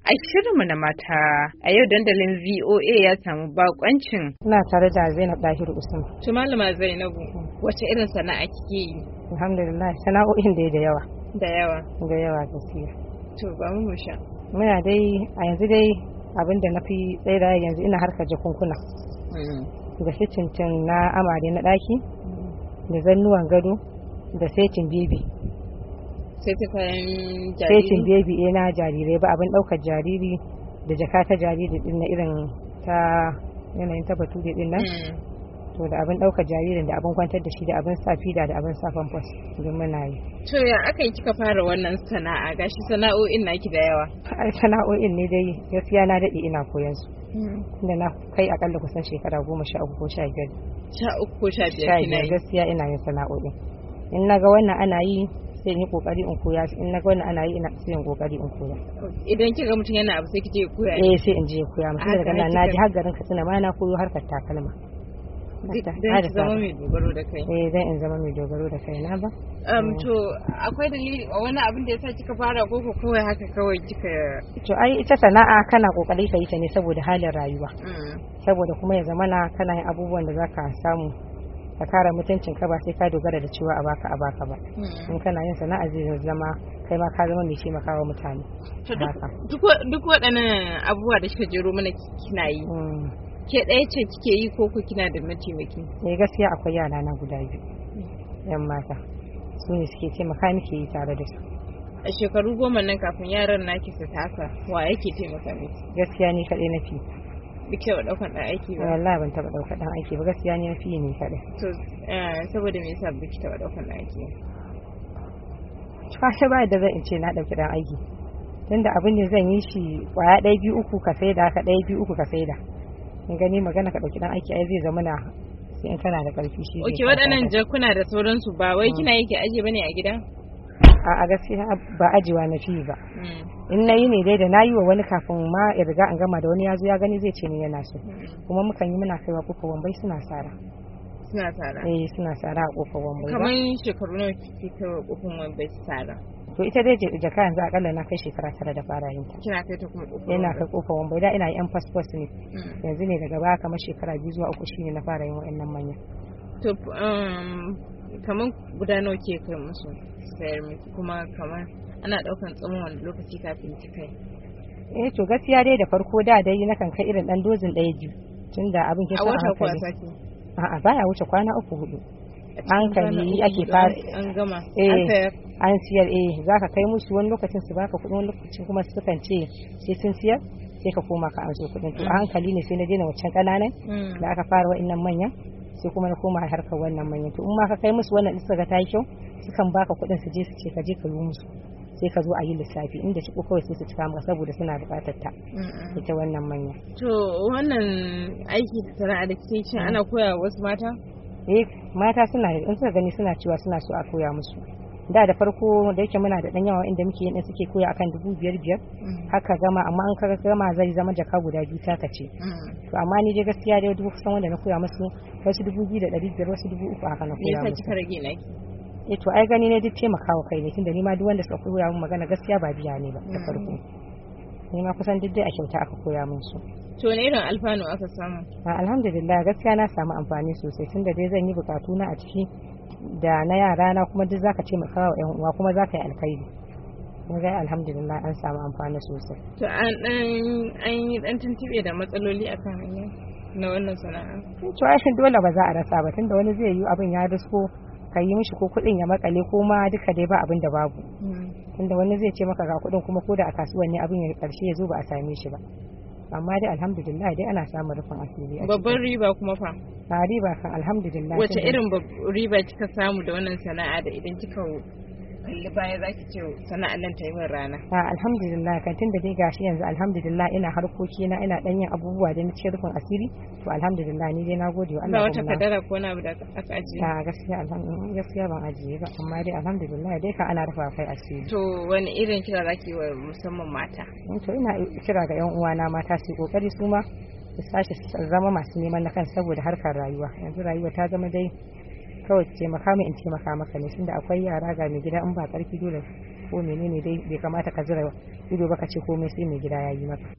A shirinmu na mata a yau dandalin VOA ya samu bakoncin. Ina tare da Zainab Dahiru Usman. To malama Zainabu, wace irin sana'a kike yi? Alhamdulillah, sana'o'in dai da yawa. Da yawa. Da yawa gaskiya. To ba mu sha. Muna dai a yanzu dai abinda na fi tsaida yanzu ina harkar jakunkuna. Da cincin na amare na daki, da zannuwan gado, da setin bebi. Sai ta kayan jariri? Setin bebi na jarirai ba abin daukar jariri da jaka ta jariri din na irin ta yanayin ta bature din nan. To da abin daukar jaririn da abin kwantar da shi da abin sa fida da abin sa pampers don muna yi. To ya aka yi kika fara wannan sana'a gashi sana'o'in naki da yawa? Ai sana'o'in ne dai gaskiya na dade ina koyan su. Da na kai akalla kusan shekara 13 ko 15. 13 ko 15 kina yi? Gaskiya ina yin sana'o'in. In naga wannan ana yi sai in yi kokari in koya, in naga wannan ana yi ina sai in kokari in koya. Idan kika mutum yana abu sai kije koya? Sai in je koya mutum daga nan na ji har garin Katsina ma na koyo harkar takalma. Zan zama mai dogaro da kai. Zan in zama mai dogaro da kai na ba. To akwai dalili wani abin da yasa kika fara ko kawai haka kawai kika? To ai ita sana'a kana kokari ka yi ta ne saboda halin rayuwa. Saboda kuma ya zamana kana yin abubuwan da zaka samu ka kare mutuncin ka ba sai ka dogara da cewa a baka ba. In kana yin sana'a zai zama kai ma ka zama mai taimakawa mutane. Duk waɗannan abubuwa da kika jero mana kina yi. Ke ɗaya ce kike yi ko kina da mataimaki? Gaskiya akwai yara na guda biyu yan mata su ne suke taimaka miki yi tare da su. A shekaru 10 nan kafin yaran naki su tasa wa yake taimaka miki? Gaskiya ni kaɗai na fi. Duk taɓa ɗaukan ɗan aiki ba? Wallahi ban taɓa ɗaukan ɗan aiki ba, gaskiya ni na fi ni kaɗai. To saboda me yasa biki taɓa ɗaukan ɗan aiki? Kashe ba da zan in ce na ɗauki ɗan aiki tunda abin ne zan yi shi kwaya 1 2 3 ka saida ka 1 2 3 ka saida. In gani magana ka ɗauki ɗan aiki ai zai zama na sai in kana da ƙarfi shi. Okay, waɗannan jakuna da sauransu ba wai kina yake aje bane a gida? A gaskiya ba ajiwa na fi ba. In nayi ne dai da nayi wa wani kafin ma ya riga an gama da wani yazo ya gani zai ce ni yana so. Kuma mukan yi muna kaiwa kofar Wambai suna sara. Suna sara? Suna sara a kofar Wambai. Kamar shekaru nawa kike kaiwa kofar Wambai sara? To ita dai jaka yanzu akalla na kai shekara 9 da fara yin ta. Kina kai ta kuma kofar? Ina kai kofar Wambai da ina yan passport ne. Yanzu ne daga baya kamar shekara 2 zuwa 3 shine na fara yin wa'annan manya. To kamar guda nawa ke kai musu sayar miki kuma kamar ana daukan tsawon wani lokaci kafin ki kai? To gaskiya dai da farko da dai na kan kai irin dan dozin 1-2 tunda abin ke sa a wata ko a sati? A'a baya wuce kwana 3-4. Hankali ake fara an gama an siyar zaka kai musu wani lokacin su baka kuɗin, wani lokacin kuma su kan ce sai sun siyar sai ka koma ka anso kuɗin. To a hankali ne sai na daina wancan kananan da aka fara wa'annan manyan sai kuma na koma harkar wannan manyan. To in ma ka kai musu wannan din suka ta yi kyau sukan baka kuɗin su je su ce ka je ka yi musu sai ka zo a yi lissafi inda shi kawai sai su cika maka saboda suna buƙatar ta ita wannan manya. To wannan aiki da sana'a da kike cin ana koya wasu mata? Mata suna da in suka gani suna cewa suna so a koya musu. Da farko da yake muna da dan yawa inda muke yin din suke koya akan 5,500 haka gama, amma an kaga gama zai zama jaka guda 2 taka ce. To amma ni dai gaskiya dai duk kusan wanda na koya musu wasu 2,500 wasu 3,000 haka na koya musu. Me yasa kika rage naki? To ai gani ne duk taimakawa kai ne tunda ni ma duk wanda suka koya mun magana gaskiya ba biya ne ba da farko. Ni ma kusan duk dai a kyauta aka koya mun su. To ne irin alfanu aka samu? Alhamdulillah gaskiya na samu amfani sosai tunda dai zan yi bukatu na a ciki da na yara na kuma duk zaka taimaka wa ƴan uwa kuma zaka yi alkhairi. Kuma ga alhamdulillah an samu amfani sosai. To an yi dan tuntube da matsaloli akan hanya na wannan sana'a? To ai dole ba za a rasa ba tunda wani zai yi abin ya risko ka yi mishi ko kuɗin ya makale ko ma duka dai ba abin da babu. Tunda wani zai ce maka ga kuɗin kuma ko da a kasuwan ne abin ya karshe ya zo ba a same shi ba. Amma dai alhamdulillah dai ana samun rufin asiri. Babban riba kuma fa? A riba kan alhamdulillah. Wace irin riba kika samu da wannan sana'a da idan kika kalli baya zaki ce sana'ar nan ta yi min rana? Alhamdulillah kan tunda dai gashi yanzu alhamdulillah ina harkoki na ina dan yin abubuwa da na cikin rufin asiri to alhamdulillah ni dai nagode wa Allah. Ba wata kadara ko na abu da aka ajiye? Gaskiya alhamdulillah gaskiya ban ajiye ba amma dai alhamdulillah dai ka ana rufa kai asiri. To wani irin kira zaki wa musamman mata? To ina kira ga yan uwana mata su kokari su ma su sashi zama masu neman na kan saboda harkar rayuwa. Yanzu rayuwa ta zama dai kawai taimaka min in taimaka maka ne tunda akwai yara ga mai gida in ba karfi dole ko menene dai bai kamata ka zira ido ba ka ce komai sai mai gida ya yi maka.